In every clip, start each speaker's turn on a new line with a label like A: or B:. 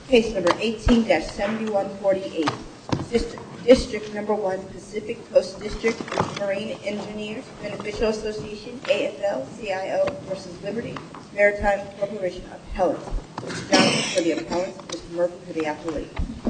A: Case number 18-7148. District Number 1, Pacific Coast District Marine Engineers Beneficial Association, AFL-CIO versus Liberty Maritime Corporation Appellant. Mr. Johnson for the appellant, Mr. Murphy for the appellate.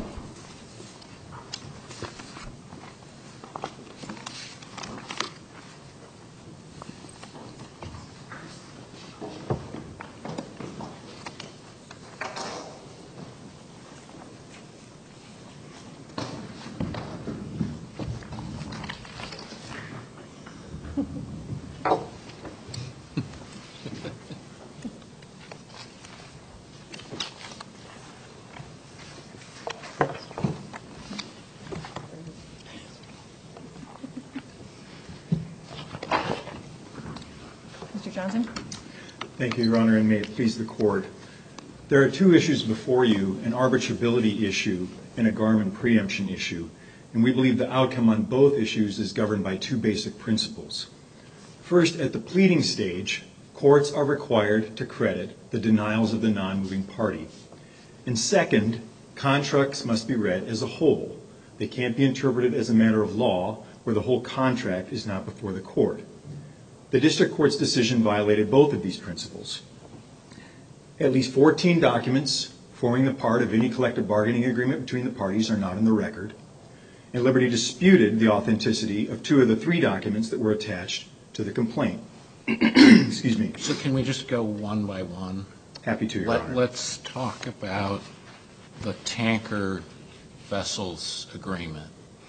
B: Mr. Johnson.
C: Thank you, Your Honor, and may it please the Court. There are two issues before you, an arbitrability issue and a Garmin preemption issue, and we believe the outcome on both issues is governed by two basic principles. First, at the pleading stage, courts are required to credit the denials of the non-moving party. And second, contracts must be read as a whole. They can't be interpreted as a matter of law where the whole contract is not before the court. The district court's decision violated both of these principles. At least 14 documents forming a part of any collective bargaining agreement between the parties are not in the record, and Liberty disputed the authenticity of two of the three documents that were attached to the complaint. Excuse me.
D: So can we just go one by one?
C: Happy to, Your Honor.
D: Let's talk about the tanker vessels agreement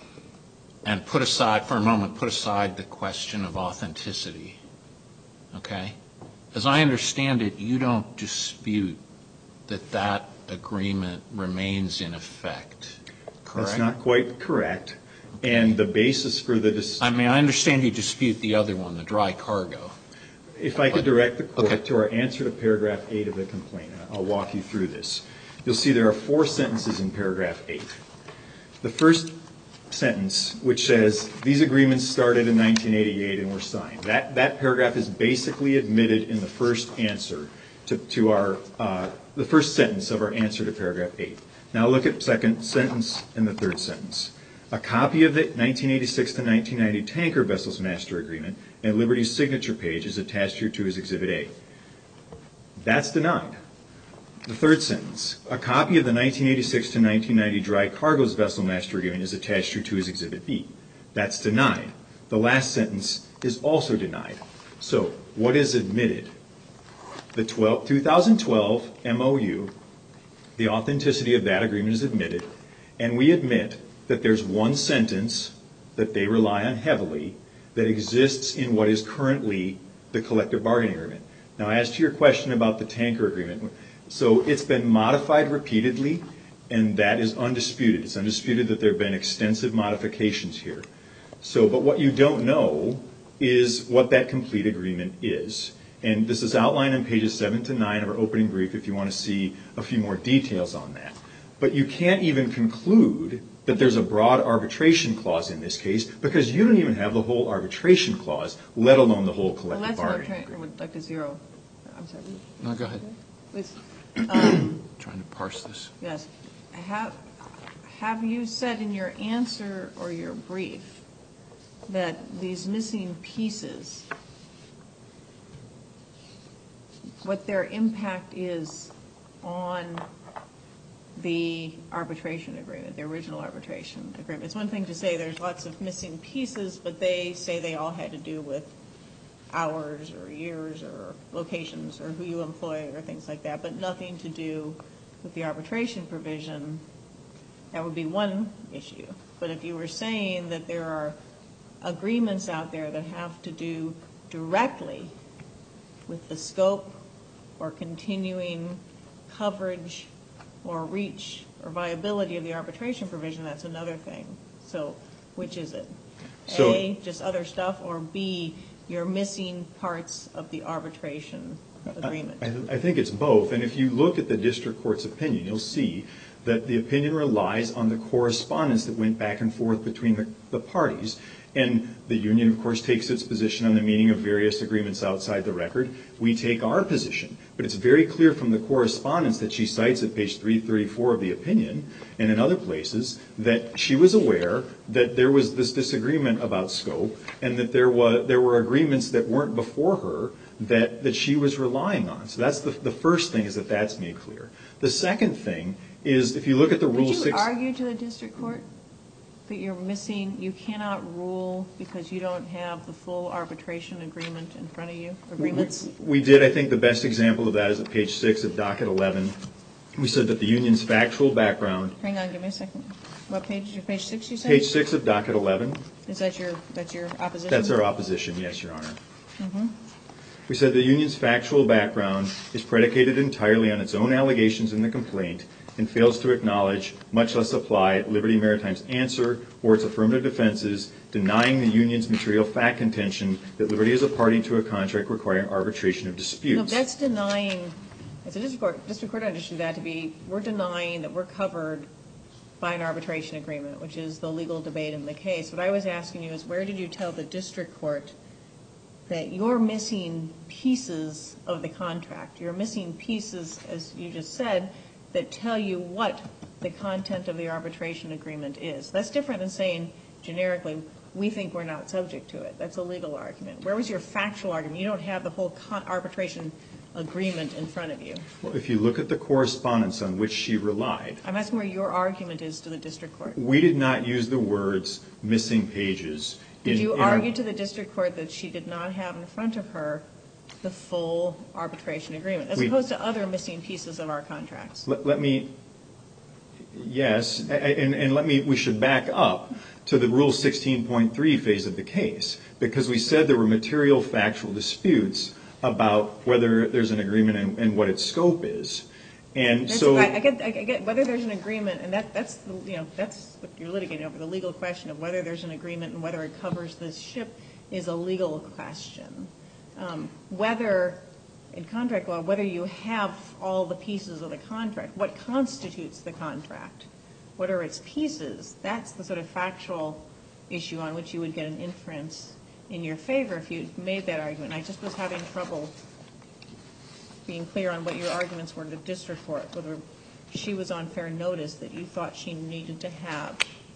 D: and put aside the question of authenticity, okay? As I understand it, you don't dispute that agreement remains in effect, correct?
C: That's not quite correct. Okay. And the basis for the
D: I understand you dispute the other one, the dry cargo.
C: If I could direct the Court to our answer to paragraph 8 of the complaint, I'll walk you through this. You'll see there are 4 sentences in paragraph 8. The first sentence, which says, these agreements started in 1988 and were signed. That paragraph is basically admitted in the first answer to our, the first sentence of our answer to paragraph 8. Now look at the second sentence and the third sentence. A copy of the 1986 to 1990 Tanker Vessels Master Agreement and Liberty's signature page is attached here to as Exhibit A. That's denied. The third sentence, a copy of the 1986 to 1990 Dry Cargo's Vessel Master Agreement is attached here to as Exhibit B. That's denied. The last sentence is also denied. So what is admitted? The 2012 MOU, the authenticity of that agreement is admitted, and we admit that there's one sentence that they rely on heavily that exists in what is currently the collective bargaining agreement. Now, as to your question about the tanker agreement, so it's been modified repeatedly, and that is undisputed. It's undisputed that there have been extensive modifications here. So, but what you don't know is what that complete agreement is. And this is outlined on pages 7 to 9 of our opening brief if you want to see a few more details on that. But you can't even conclude that there's a broad arbitration clause in this case because you don't even have the whole arbitration clause, let alone the whole collective bargaining agreement.
B: I would like to zero. I'm sorry.
D: No, go ahead.
B: Please.
D: Trying to parse this.
B: Yes. Have you said in your answer or your brief that these missing pieces, what their impact is on the arbitration agreement, the original arbitration agreement? It's one thing to say there's lots of missing pieces, but they say they all had to do with hours or years or locations or who you employ or things like that, but nothing to do with the arbitration provision. That would be one issue. But if you were saying that there are agreements out there that have to do directly with the scope or continuing coverage or reach or viability of the arbitration provision, that's another thing. So which is it? A, just other stuff, or B, you're missing parts of the arbitration agreement?
C: I think it's both. And if you look at the district court's opinion, you'll see that the opinion relies on the correspondence that went back and forth between the parties. And the union, of course, takes its position on the meaning of various agreements outside the record. We take our position. but it's very clear from the correspondence that she cites at page 334 of the opinion and in other places that she was aware that there was this disagreement about scope and that there were agreements that weren't before her that she was relying on. So that's the first thing, is that that's made clear. The second thing is, if you look at the Rule 6...
B: Did you argue to the district court that you're missing, you cannot rule because you don't have the full arbitration agreement in front of you, agreements?
C: We did. I think the best example of that is at page 6 of docket 11. We said that the union's factual background...
B: Hang on, give me a second. What page is your page 6 you said?
C: Page 6 of docket 11.
B: Is that your opposition?
C: That's our opposition, yes, Your Honor. Mm-hmm. We said the union's factual background is predicated entirely on its own allegations in the complaint and fails to acknowledge, much less apply, Liberty Maritime's answer or its affirmative defenses denying the union's material fact contention that Liberty is a party to a contract requiring arbitration of disputes.
B: No, that's denying, as a district court understood that to be, we're denying that we're covered by an arbitration agreement, which is the legal debate in the case. What I was asking you is, where did you tell the district court that you're missing pieces of the contract? You're missing pieces, as you just said, that tell you what the content of the arbitration agreement is. That's different than saying generically, we think we're not subject to it. That's a legal argument. Where was your factual argument? You don't have the whole arbitration agreement in front of you.
C: Well, if you look at the correspondence on which she relied...
B: I'm asking where your argument is to the district court.
C: We did not use the words missing pages.
B: Did you argue to the district court that she did not have in front of her the full arbitration agreement, as opposed to other missing pieces of our contracts?
C: Yes, and we should back up to the Rule 16.3 phase of the case, because we said there were material factual disputes about whether there's an agreement and what its scope is. And so
B: I get whether there's an agreement, and that's what you're litigating over. The legal question of whether there's an agreement and whether it covers this ship is a legal question. Whether in contract law, whether you have all the pieces of the contract, what constitutes the contract, what are its pieces, that's the sort of factual issue on which you would get an inference in your favor if you made that argument. I just was having trouble being clear on what your arguments were to the district court, whether she was on fair notice that you thought she needed to have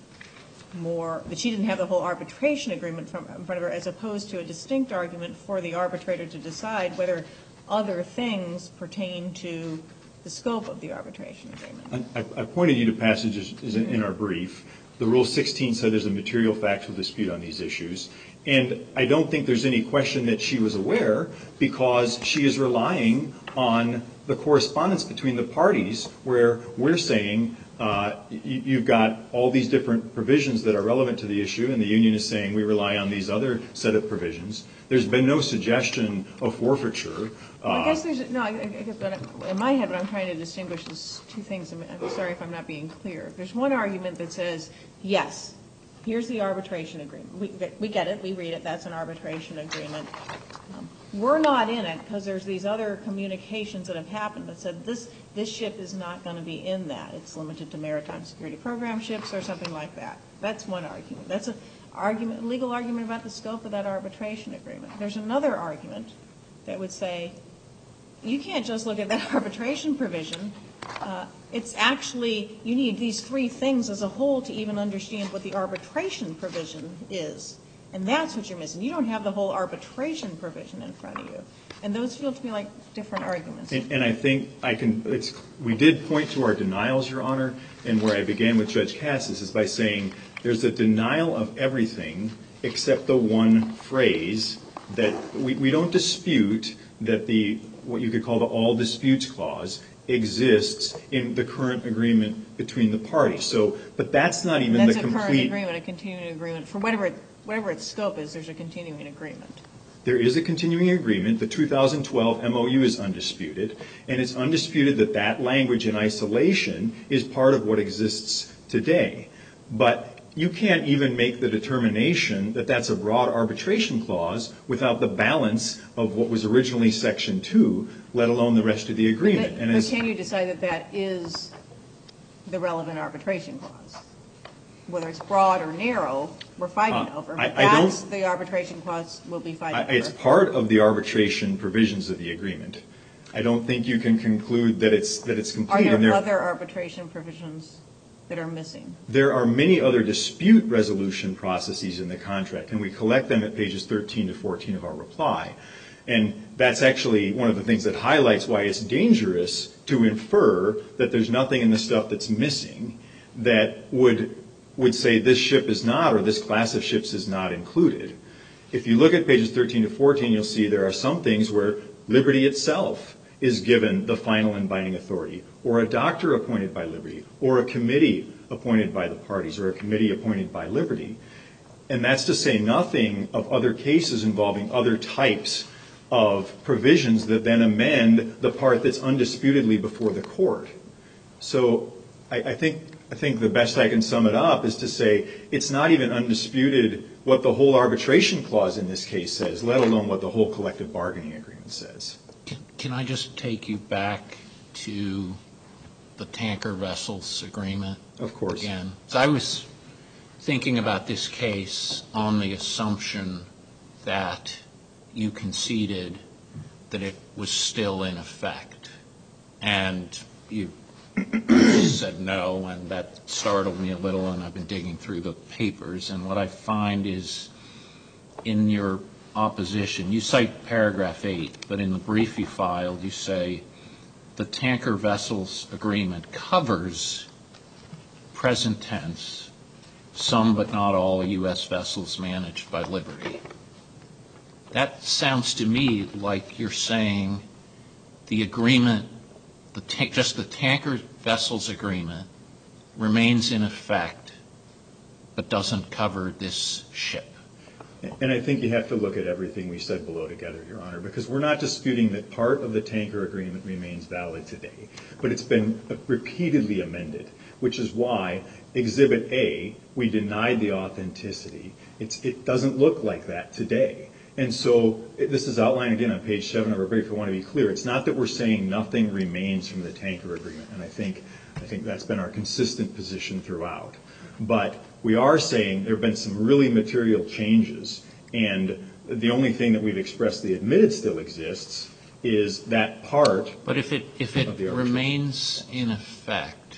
B: more, that she didn't have the whole arbitration agreement in front of her, as opposed to a distinct argument for the arbitrator to decide whether other things pertain to the scope of the arbitration agreement.
C: I pointed you to passages in our brief. The Rule 16 said there's a material factual dispute on these issues. And I don't think there's any question that she was aware, because she is relying on the correspondence between the parties where we're saying you've got all these different provisions that are relevant to the issue, and the union is saying we rely on these other set of provisions. There's been no suggestion of forfeiture.
B: I guess there's in my head what I'm trying to distinguish is two things. I'm sorry if I'm not being clear. There's one argument that says, yes, here's the arbitration agreement. We get it. We read it. That's an arbitration agreement. We're not in it because there's these other communications that have happened that said this ship is not going to be in that. It's limited to maritime security program ships or something like that. That's one argument. That's a legal argument about the scope of that arbitration agreement. There's another argument that would say you can't just look at that arbitration provision. It's actually, you need these three things as a whole to even understand what the arbitration provision is. And that's what you're missing. You don't have the whole arbitration provision in front of you. And those feel to me like different arguments.
C: And I think we did point to our denials, Your Honor, and where I began with Judge Cassis is by saying there's a denial of everything except the one phrase that we don't dispute that what you could call the all disputes clause exists in the current agreement between the parties. But that's not even the complete.
B: That's a current agreement, a continuing agreement. For whatever its scope is, there's a continuing agreement.
C: There is a continuing agreement. The 2012 MOU is undisputed. And it's undisputed that that language in isolation is part of what exists today. But you can't even make the determination that that's a broad arbitration clause without the balance of what was originally Section 2, let alone the rest of the agreement.
B: But can you decide that that is the relevant arbitration clause? Whether it's broad or narrow, we're fighting over. But that's the arbitration clause we'll be fighting over.
C: It's part of the arbitration provisions of the agreement. I don't think you can conclude that it's complete.
B: Are
C: And
B: there other arbitration provisions that are missing?
C: There are many other dispute resolution processes in the contract, and we collect them at pages 13 to 14 of our reply. And that's actually one of the things that highlights why it's dangerous to infer that there's nothing in the stuff that's missing that would say this ship is not, or this class of ships is not included. If you look at pages 13 to 14, you'll see there are some things where Liberty itself is given the final and binding authority, or a doctor appointed by Liberty, or a committee appointed by the parties, or a committee appointed by Liberty. And that's to say nothing of other cases involving other types of provisions that then amend the part that's undisputedly before the court. So I think the best I can sum it up is to say it's not even undisputed what the whole arbitration clause in this case says, let alone what the whole collective bargaining agreement says.
D: Can I just take you back to the tanker vessels agreement?
C: Of course.
D: Again. So I was thinking about this case on the assumption that you conceded that it was still in effect. And you said no, and that startled me a little, and I've been digging through the papers. And what I find is in your opposition, you cite paragraph 8, but in the brief you filed, you say the tanker vessels agreement covers, present tense, some but not all U.S. vessels managed by Liberty. That sounds to me like you're saying the agreement, just the tanker vessels agreement, remains in effect but doesn't cover this ship.
C: And I think you have to look at everything we said below together, Your Honor, because we're not disputing that part of the tanker agreement remains valid today, but it's been repeatedly amended, which is why Exhibit A, we denied the authenticity. It doesn't look like that today. And so this is outlined again on page 7 of our brief. I want to be clear. It's not that we're saying nothing remains from the tanker agreement, and I think that's been our consistent position throughout. But we are saying there have been some really material changes, and the only thing that we've expressly admitted still exists is that part.
D: But if it remains in effect,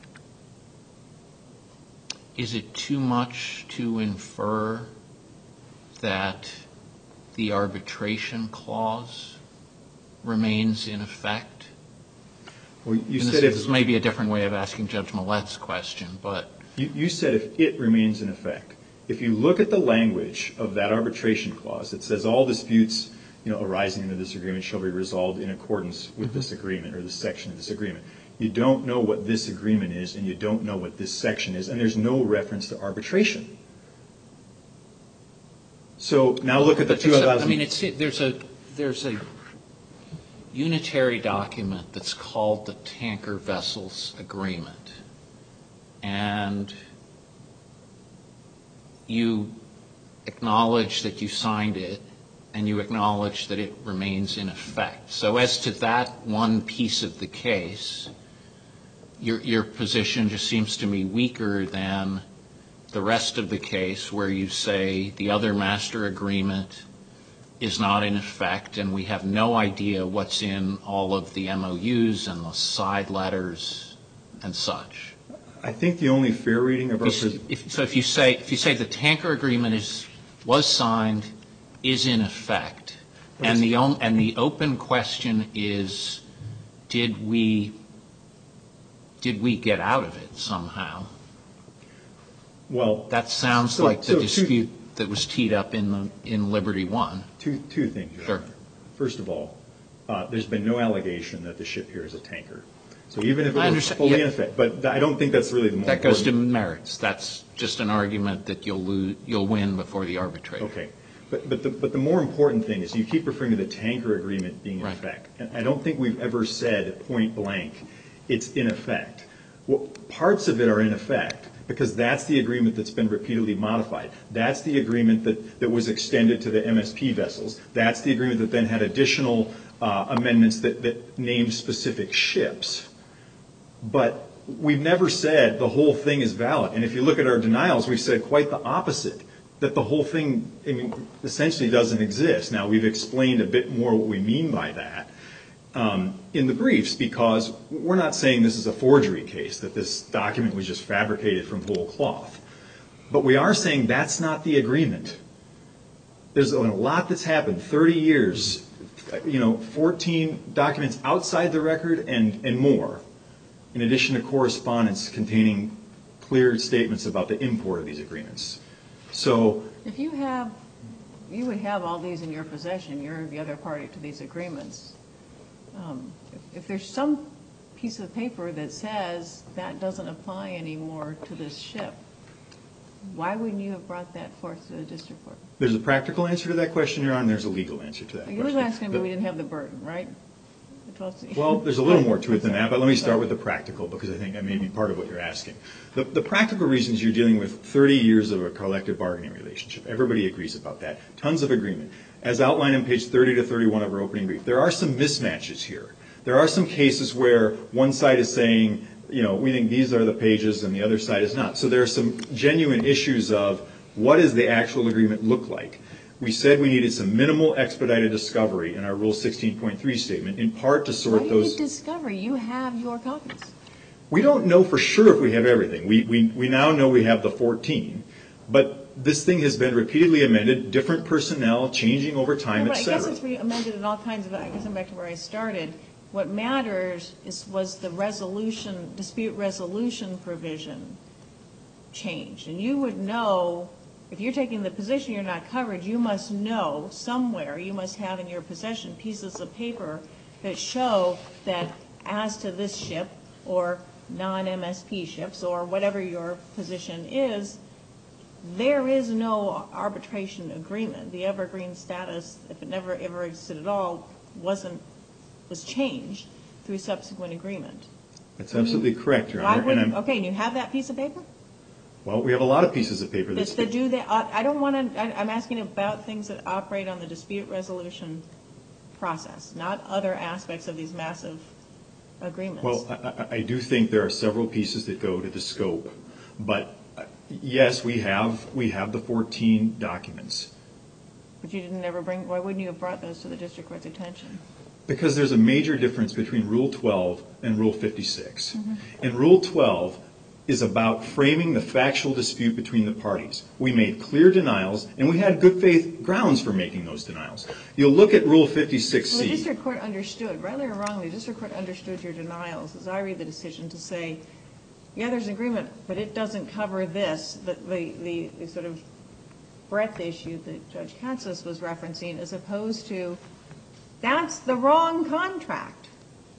D: is it too much to infer that the arbitration clause remains in effect?
C: Well, you
D: and
C: said
D: this may be a different way of asking Judge Millett's question, but
C: you said if it remains in effect. If you look at the language of that arbitration clause, it says all disputes arising under this agreement shall be resolved in accordance with this agreement or this section of this agreement. You don't know what this agreement is, and you don't know what this section is, and there's no reference to arbitration. So now look at the 2000.
D: I mean, there's a unitary document that's called the Tanker Vessels Agreement, and you acknowledge that you signed it, and you acknowledge that it remains in effect. So as to that one piece of the case, your position just seems to me weaker than the rest of the case, where you say the other master agreement is not in effect, and we have no idea what's in all of the MOUs and the side letters and such.
C: I think the only fair reading of our
D: So if you say the tanker agreement was signed, is in effect, and the open question is, did we get out of it somehow?
C: Well,
D: that sounds like the dispute that was teed up in Liberty One.
C: Two things.
D: Sure.
C: First of all, there's been no allegation that the ship here is a tanker. So even if it was fully in effect, but I don't think that's really the more
D: that
C: important.
D: goes to merits. That's just an argument that you'll win before the arbitrator.
C: Okay. But the more important thing is you keep referring to the tanker agreement being in effect. And I don't think we've ever said point blank it's in effect. Well, parts of it are in effect because that's the agreement that's been repeatedly modified. That's the agreement that was extended to the MSP vessels. That's the agreement that then had additional amendments that named specific ships. But we've never said the whole thing is valid. And if you look at our denials, we've said quite the opposite, that the whole thing essentially doesn't exist. Now, we've explained a bit more what we mean by that. in the briefs, because we're not saying this is a forgery case, that this document was just fabricated from whole cloth. But we are saying that's not the agreement. There's a lot that's happened, 30 years, 14 documents outside the record and more, in addition to correspondence containing clear statements about the import of these agreements. So
B: if you would have all these in your possession, you're the other party to these agreements. If there's some piece of paper that says that doesn't apply anymore to this ship, why wouldn't you have brought that forth to the district court?
C: there's a practical answer to that question, Your Honor, and there's a legal answer to that question.
B: You were asking, but we didn't have the burden, right?
C: Well, there's a little more to it than that, but let me start with the practical, because I think that may be part of what you're asking. The practical reasons you're dealing with 30 years of a collective bargaining relationship. Everybody agrees about that. Tons of agreement. As outlined on page 30 to 31 of our opening brief, there are some mismatches here. There are some cases where one side is saying, we think these are the pages and the other side is not. So there are some genuine issues of what does the actual agreement look like. We said we needed some minimal expedited discovery in our Rule 16.3 statement, in part to sort those.
B: Why do you need discovery? You have your copies.
C: We don't know for sure if we have everything. We now know we have the 14, but this thing has been repeatedly amended, different personnel, changing over time, et cetera.
B: I guess it's amended in all kinds of, I guess I'm back to where I started. What matters was the dispute resolution provision changed. And you would know, if you're taking the position you're not covered, you must know somewhere, you must have in your possession pieces of paper that show that as to this ship or non-MSP ships or whatever your position is, there is no arbitration agreement. The evergreen status, if it never ever existed at all, was changed through subsequent agreement.
C: That's absolutely correct, Your Honor.
B: Okay, and you have that piece of paper?
C: Well, we have a lot of pieces of paper that
B: do that. I'm asking about things that operate on the dispute resolution process, not other aspects of these massive agreements.
C: Well, I do think there are several pieces that go to the scope, but yes, we have the 14 documents.
B: But you didn't ever why wouldn't you have brought those to the district court's attention?
C: Because there's a major difference between Rule 12 and Rule 56.
B: Mm-hmm.
C: And Rule 12 is about framing the factual dispute between the parties. We made clear denials, and we had good faith grounds for making those denials. You'll look at Rule 56C.
B: Well, the district court understood, rightly or wrongly, the district court understood your denials, as I read the decision, to say, yeah, there's an agreement, but it doesn't cover this, the sort of breadth issue that Judge Katsas was referencing, as opposed to, that's the wrong contract.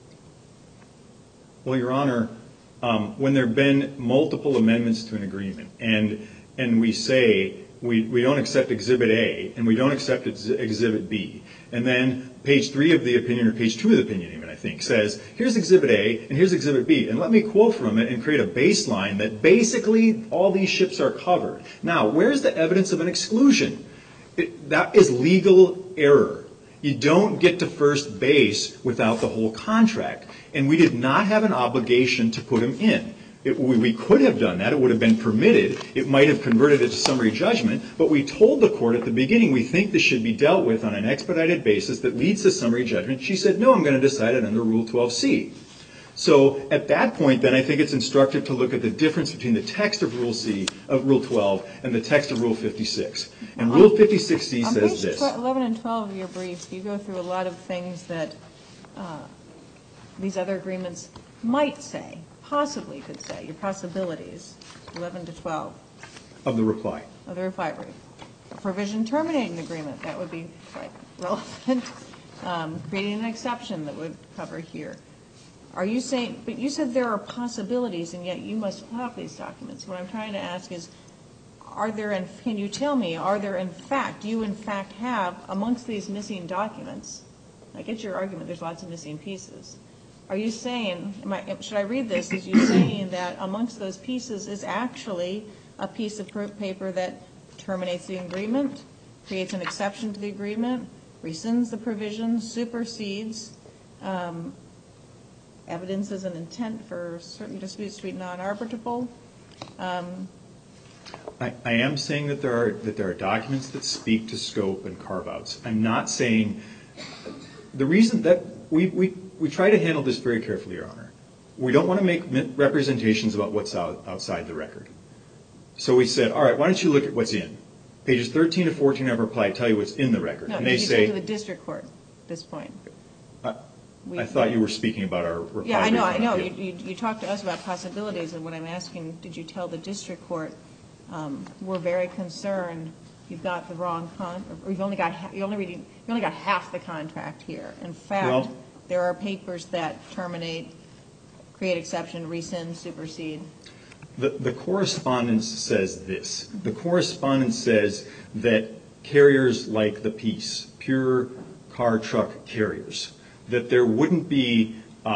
C: Well, Your Honor, when there have been multiple amendments to an agreement, and we say we don't accept Exhibit A, and we don't accept Exhibit B, and then page 3 of the opinion, or page 2 of the opinion even, I think, says, here's Exhibit A, and here's Exhibit B, and let me quote from it and create a baseline that basically all these ships are covered. Now, where's the evidence of an exclusion? That is legal error. You don't get to first base without the whole contract. And we did not have an obligation to put them in. We could have done that. It would have been permitted. It might have converted it to summary judgment. But we told the court at the beginning we think this should be dealt with on an expedited basis that leads to summary judgment. She said, no, I'm going to decide it under Rule 12C. So at that point, then, I think it's instructive to look at the difference between the text of Rule 12 and the text of Rule 56. And Rule 56C says this.
B: On page 11 and 12 of your brief, you go through a lot of things that these other agreements might say, possibly could say, your possibilities, 11 to 12.
C: Of the reply.
B: Of the reply brief. A provision terminating the agreement, that would be quite relevant. Creating an exception that would cover here. Are you saying, but you said there are possibilities, and yet you must have these documents. What I'm trying to ask is, can you tell me, do you in fact have, amongst these missing documents, I get your argument, there's lots of missing pieces. Are you saying, should I read this as you saying that amongst those pieces is actually a piece of paper that terminates the agreement, creates an exception to the agreement, rescinds the provision, supersedes, evidences an intent for certain disputes to be non-arbitrable?
C: I am saying that there are documents that speak to scope and carve-outs. I'm not saying the reason that we try to handle this very carefully, Your Honor. We don't want to make representations about what's outside the record. So we said, all right, why don't you look at what's in? Pages 13 to 14 of our reply tell you what's in the record.
B: No,
C: and they
B: you
C: say,
B: to the district court at this point.
C: I thought you were speaking about our reply.
B: Yeah, I know. You talked to us about possibilities, and what I'm asking, did you tell the district court, we're very concerned you've got the wrong or you've only got half the contract here. In fact, there are papers that terminate, create exception, rescind, supersede.
C: The correspondence says this. The correspondence says that carriers like the Peace, pure car truck carriers, that there wouldn't be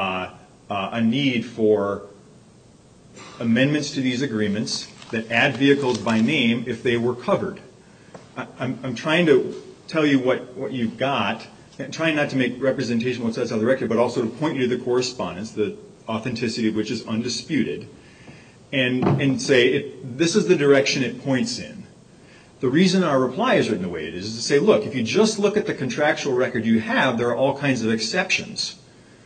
C: a need for amendments to these agreements that add vehicles by name if they were covered. I'm trying to tell you what you've got, and trying not to make representation of what's outside the record, but also to point you to the correspondence, the authenticity of which is undisputed, and say this is the direction it points in. The reason our reply is written the way it is to say, look, if you just look at the contractual record you have, there are all kinds of exceptions.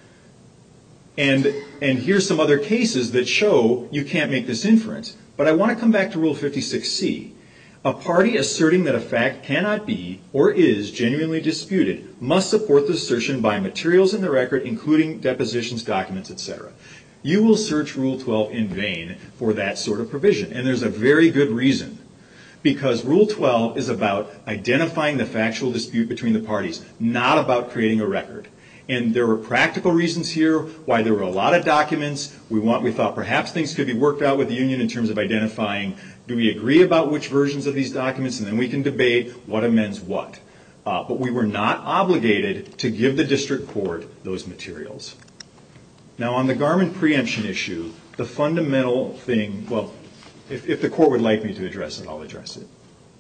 C: And here's some other cases that show you can't make this inference. But I want to come back to Rule 56C. A party asserting that a fact cannot be or is genuinely disputed must support the assertion by materials in the record, including depositions, documents, etc. You will search Rule 12 in vain for that sort of provision. And there's a very good reason. Because Rule 12 is about identifying the factual dispute between the parties, not about creating a record. And there were practical reasons here why there were a lot of documents. We thought perhaps things could be worked out with the union in terms of identifying, do we agree about which versions of these documents, and then we can debate what amends what. But we were not obligated to give the district court those materials. Now, on the Garmin preemption issue, the fundamental thing, well, if the court would like me to address it, I'll address it.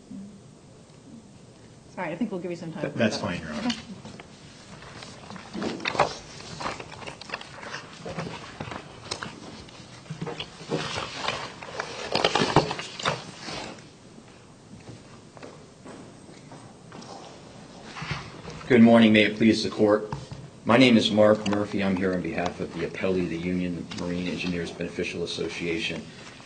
B: Sorry, I think we'll give you some time.
C: That's fine, Your Honor.
B: Okay.
E: Good morning. May it please the court. My name is Mark Murphy. I'm here on behalf of the appellee, the Union Marine Engineers Beneficial Association.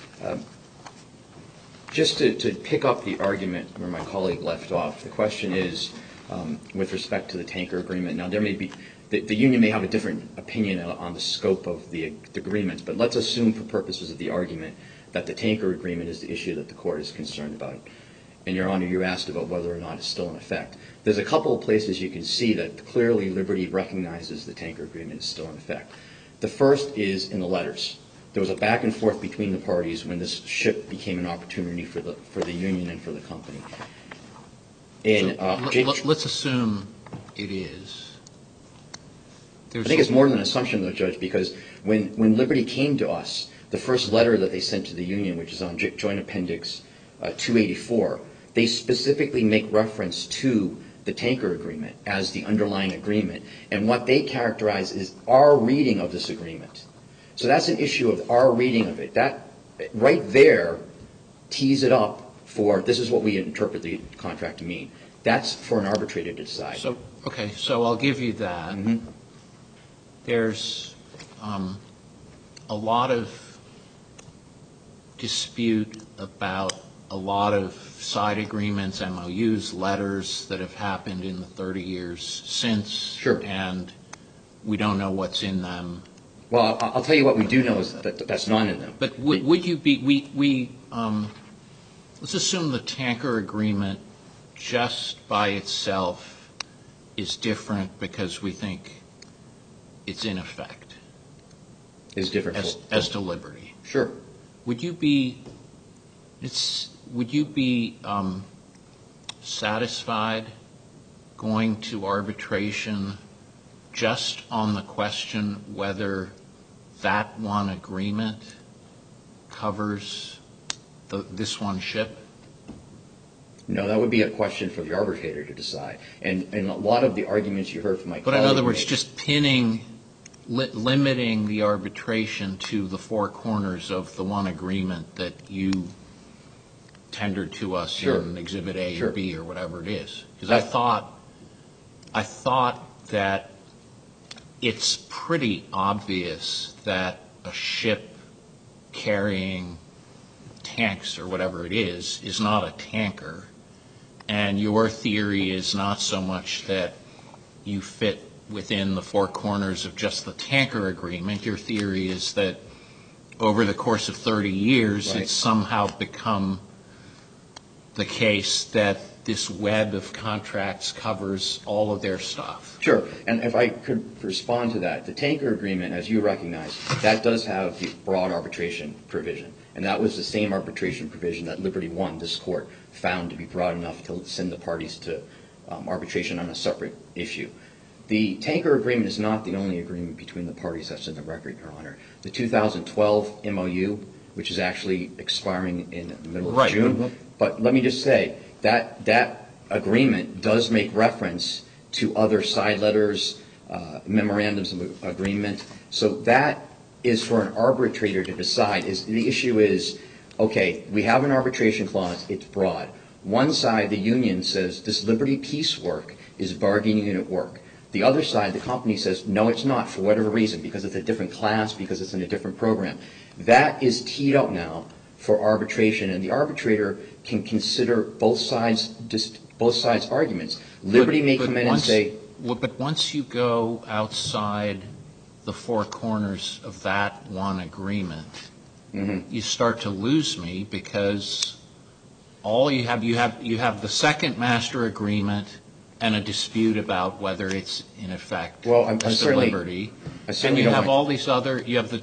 E: Just to pick up the argument where my colleague left off, the question is, with respect to the tanker agreement, now there may be, the union may have a different opinion on the scope of the agreements, but let's assume for purposes of the argument that the tanker agreement is the issue that the court is concerned about. And, Your Honor, you asked about whether or not it's still in effect. There's a couple of places you can see that clearly Liberty recognizes the tanker agreement is still in effect. The first is in the letters. There was a back and forth between the parties when this ship became an opportunity for the union and for the company. And
D: let's assume it is.
E: I think it's more than an assumption, though, Judge, because when Liberty came to us, the first letter that they sent to the union, which is on Joint Appendix 284, they specifically make reference to the tanker agreement as the underlying agreement. And what they characterize is our reading of this agreement. So that's an issue of our reading of it. That right there tees it up for this is what we interpret the contract to mean. That's for an arbitrator to decide.
D: So, okay, so I'll give you that. Mm-hmm. There's a lot of dispute about a lot of side agreements, MOUs, letters that have happened in the 30 years since.
E: Sure.
D: And we don't know what's in them.
E: Well, I'll tell you what we do know is that that's not in them.
D: But would you be, let's assume the tanker agreement just by itself is different because we think it's in effect.
E: Is different.
D: As to Liberty.
E: Sure.
D: Would you be satisfied going to arbitration just on the question whether that one agreement covers this one ship?
E: No, that would be a question for the arbitrator to decide. And a lot of the arguments you heard from my colleague.
D: But in other words, just limiting the arbitration to the four corners of the one agreement that you tendered to us in Exhibit A or B or whatever it is. Because I thought that it's pretty obvious that a ship carrying tanks or whatever it is not a tanker. And your theory is not so much that you fit within the four corners of just the tanker agreement. Your theory is that over the course of 30 years, it's somehow become the case that this web of contracts covers all of their stuff.
E: Sure. And if I could respond to that, the tanker agreement, as you recognize, that does have the broad arbitration provision. And that was the same arbitration provision that Liberty One, this court, found to be broad enough to send the parties to arbitration on a separate issue. The tanker agreement is not the only agreement between the parties that's in the record, Your Honor. The 2012 MOU, which is actually expiring in the middle of June. But let me just say, that agreement does make reference to other side letters, memorandums of agreement. So that is for an arbitrator to decide. The issue is, okay, we have an arbitration clause, it's broad. One side, the union, says this Liberty Peace work is bargaining unit work. The other side, the company, says, no, it's not, for whatever reason, because it's a different class, because it's in a different program. That is teed up now for arbitration, and the arbitrator can consider both sides' arguments. Liberty may come in and say...
D: But once you go outside the four corners of that one agreement, you start to lose me, because all you have the second master agreement and a dispute about whether it's in effect Mr. Liberty. And you have all these other, you have the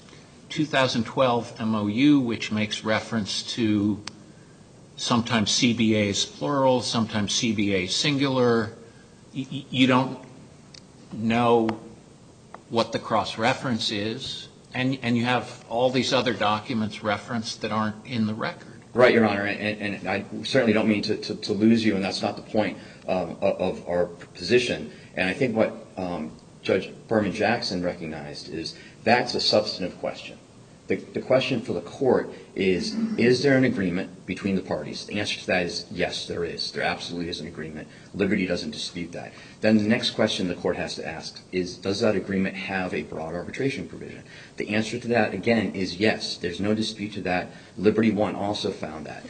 D: 2012 MOU, which makes reference to sometimes CBAs plural, sometimes CBA singular. You don't know what the cross-reference is, and you have all these other documents referenced that aren't in the record.
E: Right, Your Honor, and I certainly don't mean to lose you, and that's not the point of our position. And I think what Judge Berman Jackson recognized is that's a substantive question. The question for the court is there an agreement between the parties? The answer to that is yes, there is. There absolutely is an agreement. Liberty doesn't dispute that. Then the next question the court has to ask is, does that agreement have a broad arbitration provision? The answer to that, again, is yes. There's no dispute to that. Liberty One also found that.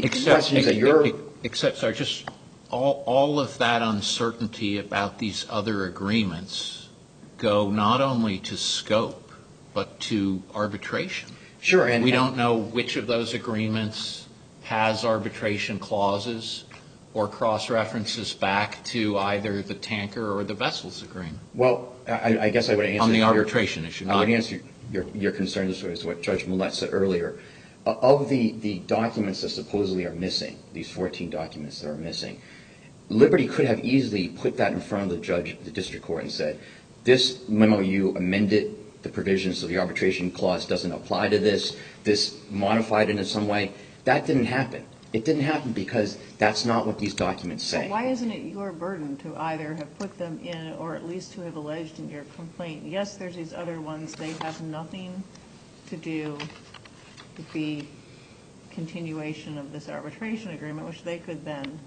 D: Except, sorry, just all of that uncertainty about these other agreements go not only to scope, but to arbitration.
E: Sure. And
D: we don't know which of those agreements has arbitration clauses or cross-references back to either the tanker or the vessels agreement.
E: Well, I guess I would answer...
D: On the arbitration issue.
E: I would answer your concern as what Judge Millett said earlier. Of the documents that supposedly are missing, these 14 documents that are missing, Liberty could have easily put that in front of the district court and said, this MOU amended the provisions of the arbitration clause doesn't apply to this modified it in some way. That didn't happen. It didn't happen because that's not what these documents say.
B: But why isn't it your burden to either have put them in or at least to have alleged in your complaint, yes, there's these other ones, they have nothing to do with the continuation of this arbitration agreement, which they could then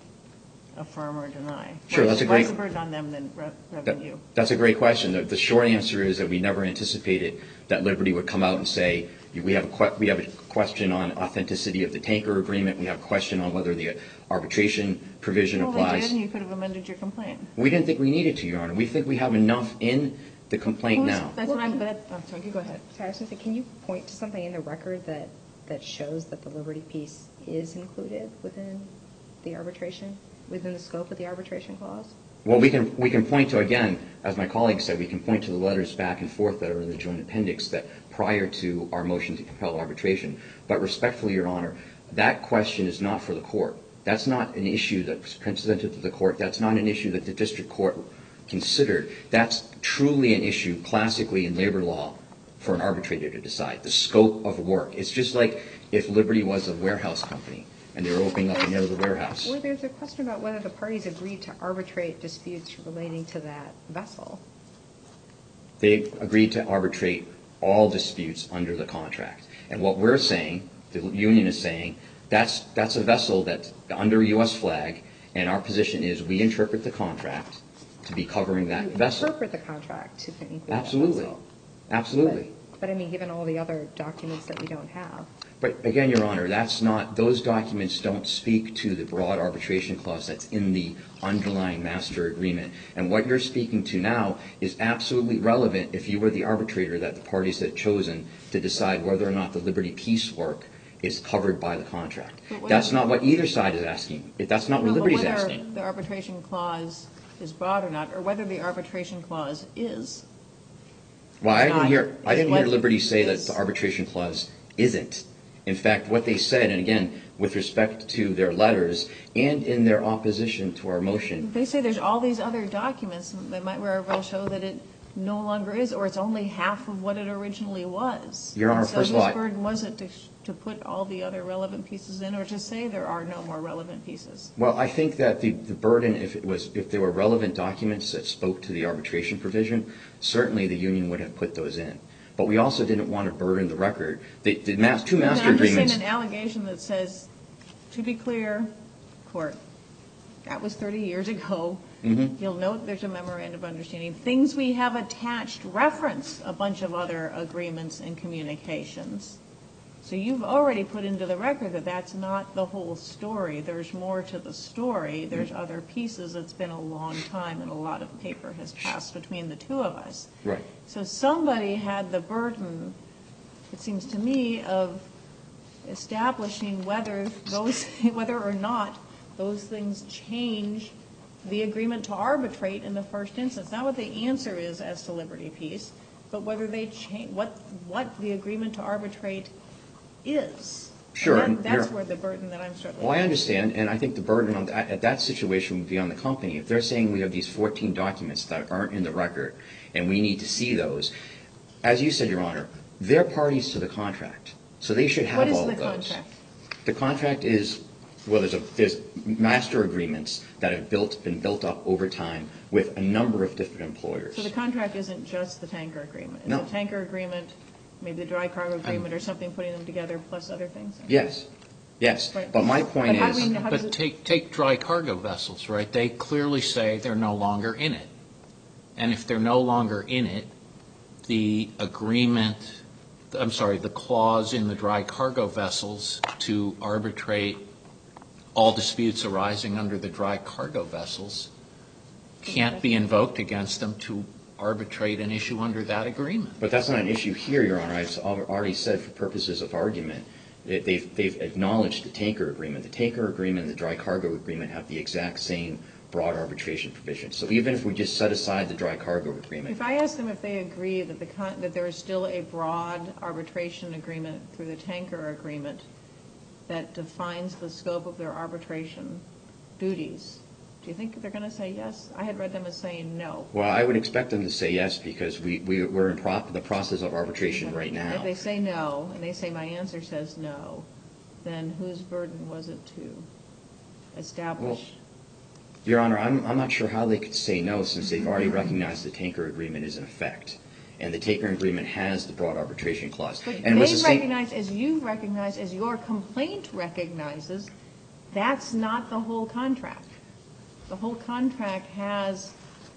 B: affirm or deny?
E: Sure, that's a great...
B: Why is the burden on them than revenue?
E: That's a great question. The short answer is that we never anticipated that Liberty would come out and say, we have a question on authenticity of the tanker agreement. We have a question on whether the arbitration provision applies.
B: Well, they did, and you could have amended your complaint.
E: We didn't think we needed to, Your Honor. We think we have enough in the complaint now.
B: That's what I'm... sorry, you go ahead.
F: Sorry, I was going to say, can you point to something in the record that shows that the Liberty piece is included within the arbitration, within the scope of the arbitration clause?
E: Well, we can point to, again, as my colleague said, we can point to the letters back and forth that are in the joint appendix that prior to our motion to compel arbitration. But respectfully, Your Honor, that question is not for the court. That's not an issue that was presented to the court. That's not an issue that the district court considered. That's truly an issue classically in labor law for an arbitrator to decide, the scope of work. It's just like if Liberty was a warehouse company and they were opening up another warehouse.
F: Well, there's a question about whether the parties agreed to arbitrate disputes relating to that vessel.
E: They agreed to arbitrate all disputes under the contract. And what we're saying, the union is saying, that's a vessel that's under U.S. flag, and our position is we interpret the contract to be covering that
F: You
E: vessel.
F: interpret the contract to include that
E: Absolutely.
F: vessel.
E: Absolutely.
F: But I mean, given all the other documents that we don't have.
E: But again, Your Honor, those documents don't speak to the broad arbitration clause that's in the underlying master agreement. And what you're speaking to now is absolutely relevant if you were the arbitrator that the parties had chosen to decide whether or not the Liberty Peace work is covered by the contract. That's not what either side is asking. That's not what Liberty's asking.
B: Whether the arbitration clause is broad or not, or whether the arbitration clause is.
E: Well, I didn't hear
B: what
E: Liberty say that
B: is-
E: the arbitration clause isn't. In fact, what they said, and again, with respect to their letters and in their opposition to our motion,
B: They say there's all these other documents that might very well show that it no longer is, or it's only half of what it originally was.
E: Your Honor,
B: And so
E: first of all,
B: whose burden was it to put all the other relevant pieces in, or to say there are no more relevant pieces?
E: well, I think that the burden, if there were relevant documents that spoke to the arbitration provision, certainly the union would have put those in. But we also didn't want to burden the record. The two master
B: I'm just
E: agreements.
B: saying an allegation that says, to be clear, court, that was 30 years ago.
E: Mm-hmm.
B: You'll note there's a memorandum of understanding. Things we have attached reference a bunch of other agreements and communications. So you've already put into the record that that's not the whole story. There's more to the story. There's other pieces. It's been a long time, and a lot of paper has passed between the two of us.
E: Right.
B: So somebody had the burden, it seems to me, of establishing whether or not those things change the agreement to arbitrate in the first instance. Not what the answer is as to Liberty Peace, but whether they change what the agreement to arbitrate is.
E: Sure.
B: And that's where the burden that I'm struggling with.
E: Well, I understand, and I think the burden on at that situation would be on the company. If they're saying we have these 14 documents that aren't in the record and we need to see those, as you said, Your Honor, they're parties to the contract, so they should have all of those.
B: What is the contract?
E: The contract is, well, there's master agreements that have been built up over time with a number of different employers.
B: So the contract isn't just the tanker agreement?
E: No.
B: Is the tanker agreement, maybe the dry cargo agreement or something, putting them together plus other things?
E: Yes, yes.
B: Right.
E: But my point
B: But
E: is,
B: how does
D: But
B: it-
D: take dry cargo vessels, right? They clearly say they're no longer in it. And if they're no longer in it, the clause in the dry cargo vessels to arbitrate all disputes arising under the dry cargo vessels can't be invoked against them to arbitrate an issue under that agreement.
E: but that's not an issue here, Your Honor. I've already said for purposes of argument, they've acknowledged the tanker agreement. The tanker agreement and the dry cargo agreement have the exact same broad arbitration provisions. So even if we just set aside the dry cargo agreement,
B: If I ask them if they agree that that there is still a broad arbitration agreement through the tanker agreement that defines the scope of their arbitration duties, do you think they're going to say yes? I had read them as saying no.
E: well, I would expect them to say yes because we're in the process of arbitration right
B: If
E: now.
B: they say no, and they say my answer says no, then whose burden was it to establish?
E: Your Honor, I'm not sure how they could say no since they've already recognized the tanker agreement is in effect. And the tanker agreement has the broad arbitration clause.
B: But
E: And it was
B: they
E: the same-
B: recognize, as you recognize, as your complaint recognizes, that's not the whole contract. The whole contract has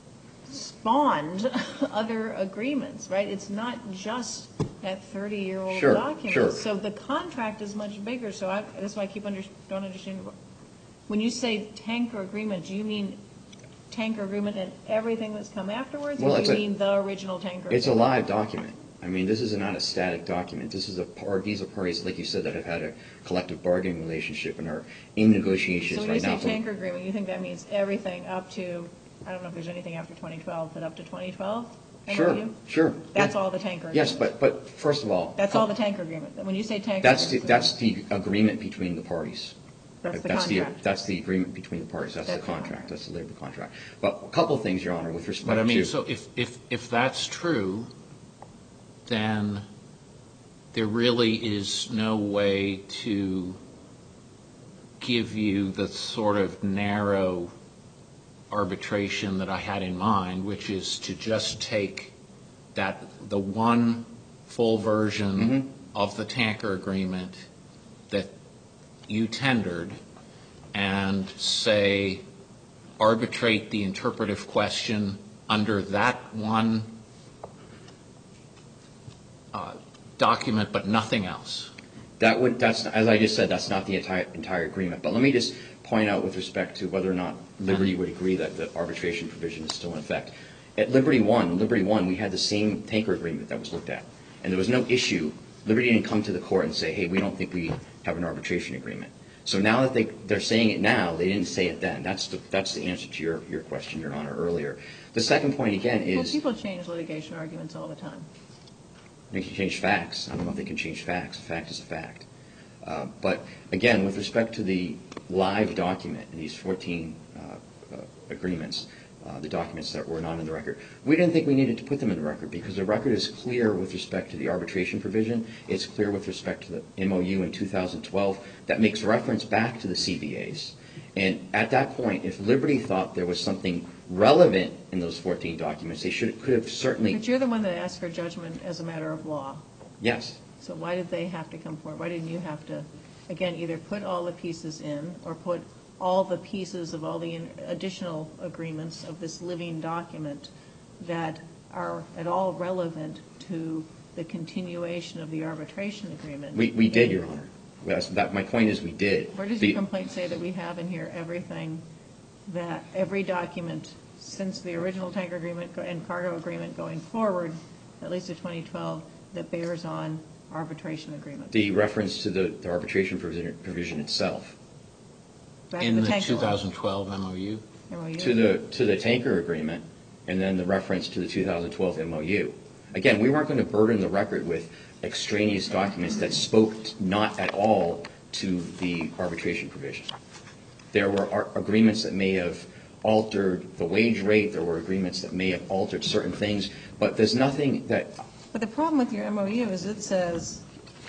B: spawned other agreements, right? It's not just that 30-year-old
E: Sure,
B: document.
E: sure.
B: So the contract is much bigger. So that's why I keep don't understand. When you say tanker agreement, do you mean tanker agreement and everything that's come afterwards?
E: Well,
B: or
E: it's
B: do you
E: a-
B: mean the original tanker agreement?
E: It's a live document. I mean, this is not a static document. These are parties, like you said, that have had a collective bargaining relationship and are in negotiations
B: So when you
E: right now.
B: say tanker agreement, you think that means everything up to, I don't know if there's anything after 2012, but up to 2012?
E: Sure,
B: MOU?
E: sure.
B: That's all the tanker agreement?
E: Yes, but first of all.
B: That's all the tanker agreement? When you say tanker
E: That's
B: agreement?
E: the agreement between the parties.
B: That's the contract?
E: That's the agreement between the parties. That's the
B: That's the
E: contract.
B: contract.
E: That's the labor contract. But a couple of things, Your Honor, with respect to.
D: But I mean, so if that's true, then there really is no way to give you the sort of narrow arbitration that I had in mind, which is to just take the one full version of the tanker agreement that you tendered and say arbitrate the interpretive question under that one document but nothing else?
E: That's as I just said, that's not the entire agreement. But let me just point out with respect to whether or not Liberty would agree that the arbitration provision is still in effect. At Liberty One, we had the same tanker agreement that was looked at, and there was no issue. Liberty didn't come to the court and say, hey, we don't think we have an arbitration agreement. So now that they're saying it now, they didn't say it then. That's the answer to your question, Your Honor, earlier. The second point, again, is...
B: Well, people change litigation arguments all the time.
E: They can change facts. I don't know if they can change facts. A fact is a fact. But, again, with respect to the live document, these 14 agreements, the documents that were not in the record, we didn't think we needed to put them in the record because the record is clear with respect to the arbitration provision. It's clear with respect to the MOU in 2012 that makes reference back to the CBAs. And at that point, if Liberty thought there was something relevant in those 14 documents, they could have certainly...
B: But you're the one that asked for judgment as a matter of law.
E: Yes.
B: So why did they have to come forward? Why didn't you have to, again, either put all the pieces in or put all the pieces of all the additional agreements of this living document that are at all relevant to the continuation of the arbitration agreement?
E: We did, Your Honor. My point is we did.
B: Where does your complaint say that we have in here everything, that every document since the original tanker agreement and cargo agreement going forward, at least to 2012, that bears on arbitration agreement?
E: The reference to the arbitration provision itself.
B: Back
D: In
B: to
D: the
B: tanker
D: 2012 MOU?
B: MOU?
E: To the tanker agreement, and then the reference to the 2012 MOU. Again, we weren't going to burden the record with extraneous documents that spoke not at all to the arbitration provision. There were agreements that may have altered the wage rate. There were agreements that may have altered certain things. But there's nothing that...
B: But the problem with your MOU is it says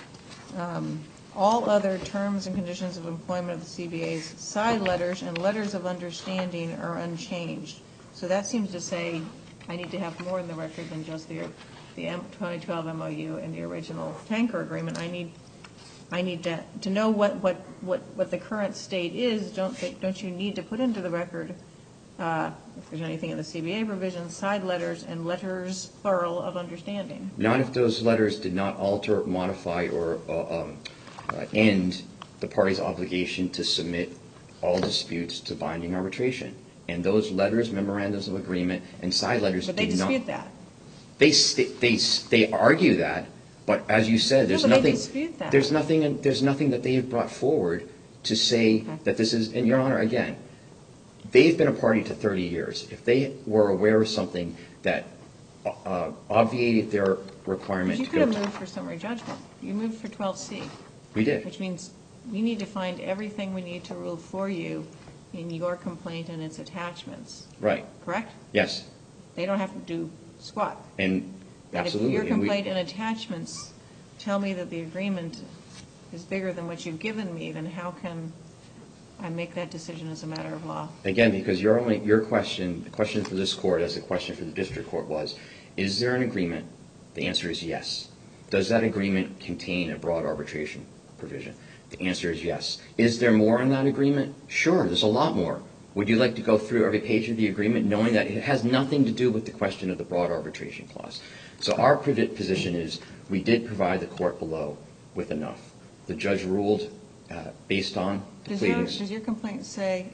B: all other terms and conditions of employment of the CBA's side letters and letters of understanding are unchanged. So that seems to say I need to have more in the record than just the 2012 MOU and the original tanker agreement. I need to know what the current state is. Don't you need to put into the record, if there's anything in the CBA provision, side letters and letters, plural, of understanding?
E: Not if those letters did not alter, modify, or end the party's obligation to submit all disputes to binding arbitration. And those letters, memorandums of agreement, and side letters did not...
B: But they dispute that.
E: They argue that, but as you said, there's
B: No, but they
E: nothing...
B: dispute that.
E: There's nothing that they have brought forward to say that this is... And, Your Honor, again, they've been a party to 30 years. If they were aware of something that obviated their requirement
B: But you
E: to
B: could
E: go
B: have
E: to...
B: moved for summary judgment. You moved for 12C.
E: We did.
B: Which means we need to find everything we need to rule for you in your complaint and its attachments.
E: Right.
B: Correct?
E: Yes.
B: They don't have to do squat.
E: And absolutely.
B: If your complaint and attachments tell me that the agreement is bigger than what you've given me, then how can I make that decision as a matter of law?
E: Again, because your question, the question for this court as the question for the district court was, is there an agreement? The answer is yes. Does that agreement contain a broad arbitration provision? The answer is yes. Is there more in that agreement? Sure, there's a lot more. Would you like to go through every page of the agreement knowing that it has nothing to do with the question of the broad arbitration clause? So our position is we did provide the court below with enough. The judge ruled based on the pleadings.
B: Does your complaint say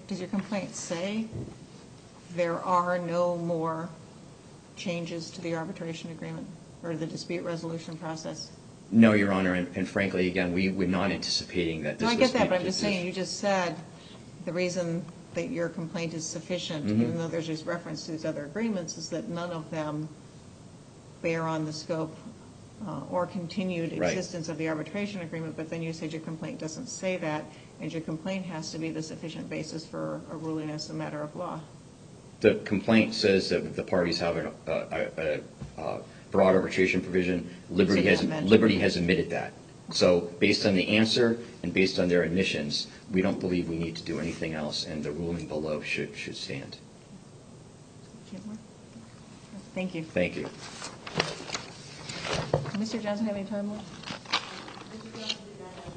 B: there are no more changes to the arbitration agreement or the dispute resolution process?
E: No, Your Honor, and frankly, again, we were not anticipating that this was...
B: No, I get that, but I'm just saying, you just said the reason that your complaint is sufficient, even though there's this reference to these other agreements, is that none of them bear on the scope or continued existence of the arbitration agreement, but then you said your complaint doesn't say that, and your complaint has to be the sufficient basis for a ruling as a matter of law.
E: The complaint says that the parties have a broad arbitration provision. Liberty has admitted that. So based on the answer and based on their admissions, we don't believe we need to do anything else, and the ruling below should stand.
B: Thank you.
E: Thank you.
B: Mr. Johnson, have any time left?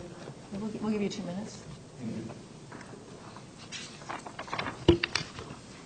B: We'll give you 2 minutes.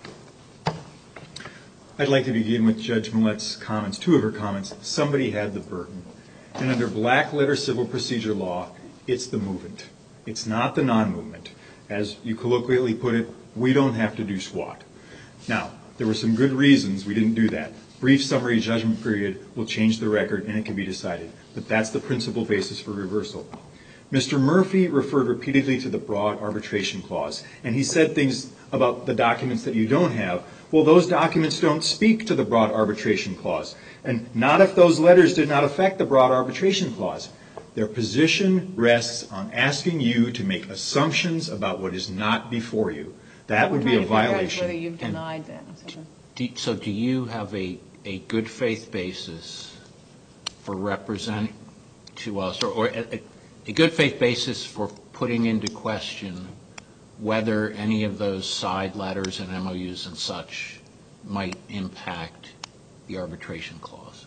C: I'd like to begin with Judge Millett's comments, two of her comments. Somebody had the burden. And under black letter civil procedure law, it's the movement. It's not the non-movement. As you colloquially put it, we don't have to do squat. Now, there were some good reasons we didn't do that. Brief summary judgment period will change the record and it can be decided. But that's the principal basis for reversal. Mr. Murphy referred repeatedly to the broad arbitration clause, and he said things about the documents that you don't have. Well, those documents don't speak to the broad arbitration clause, and not if those letters did not affect the broad arbitration clause. Their position rests on asking you to make assumptions about what is not before you. That would be a violation.
B: Whether you've denied that.
D: So do you have a good faith basis for representing to us, or a good faith basis for putting into question whether any of those side letters and MOUs and such might impact the arbitration clause?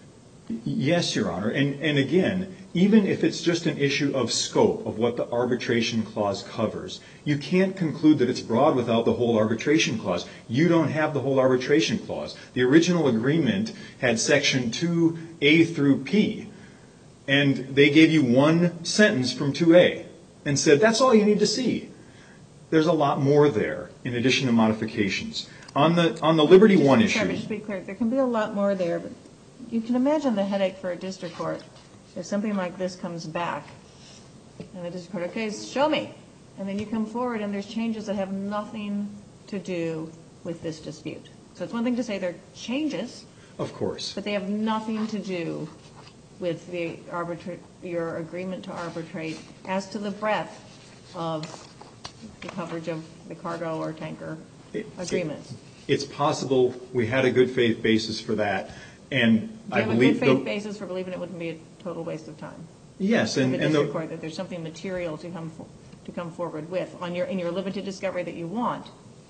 C: Yes, Your Honor. And again, even if it's just an issue of scope of what the arbitration clause covers, you can't conclude that it's broad without the whole arbitration clause. You don't have the whole arbitration clause. The original agreement had section 2A through P, and they gave you one sentence from 2A and said, that's all you need to see. There's a lot more there in addition to modifications. On the Liberty One issue.
B: Just to be clear, there can be a lot more there, but you can imagine the headache for a district court if something like this comes back and the district court, okay, show me. And then you come forward and there's changes that have nothing to do with this dispute. So it's one thing to say there are changes.
C: Of course.
B: But they have nothing to do with the your agreement to arbitrate as to the breadth of the coverage of the cargo or tanker agreements.
C: It's possible we had a good faith basis for that. And
B: do you have a good faith basis for believing it wouldn't be a total waste of time?
C: Yes.
B: And the court, that there's something material to come forward with in your limited discovery that you want.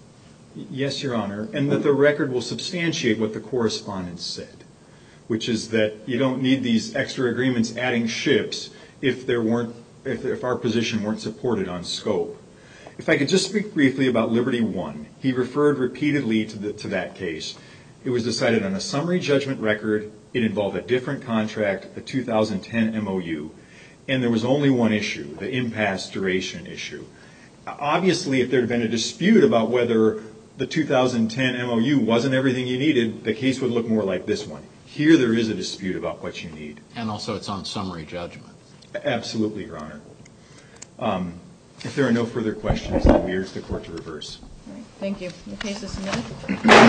C: Yes, Your Honor. And that the record will substantiate what the correspondence said, which is that you don't need these extra agreements adding ships if our position weren't supported on scope. If I could just speak briefly about Liberty One. He referred repeatedly to that case. It was decided on a summary judgment record. It involved a different contract, a 2010 MOU, and there was only one issue, the impasse duration issue. Obviously, if there had been a dispute about whether the 2010 MOU wasn't everything you needed, the case would look more like this one. Here there is a dispute about what you need.
D: And also it's on summary judgment.
C: Absolutely, Your Honor. If there are no further questions, then we urge the court to reverse.
B: All right. Thank you. The case is submitted.